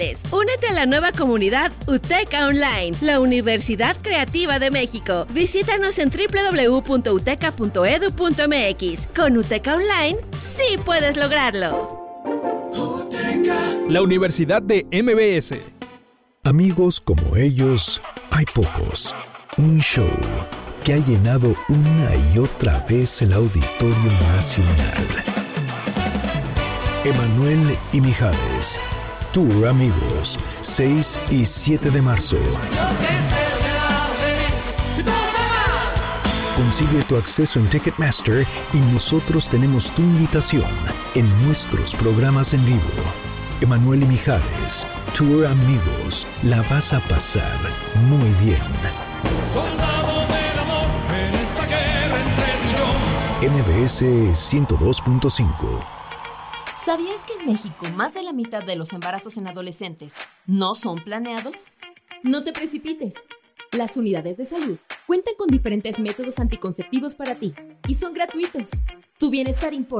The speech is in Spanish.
Únete a la nueva comunidad UTECA Online, la Universidad Creativa de México. Visítanos en www.uteca.edu.mx. Con UTECA Online, sí puedes lograrlo. La Universidad de MBS. Amigos como ellos, hay pocos. Un show que ha llenado una y otra vez el Auditorio Nacional. Emanuel y Mijares. Tour Amigos, 6 y 7 de marzo. Consigue tu acceso en Ticketmaster y nosotros tenemos tu invitación en nuestros programas en vivo. Emanuel y Mijares, Tour Amigos, la vas a pasar muy bien. Soldado del amor en esta guerra entre MBS 102.5. ¿Sabías que en México más de la mitad de los embarazos en adolescentes no son planeados? No te precipites. Las unidades de salud cuentan con diferentes métodos anticonceptivos para ti y son gratuitos. Tu bienestar importa.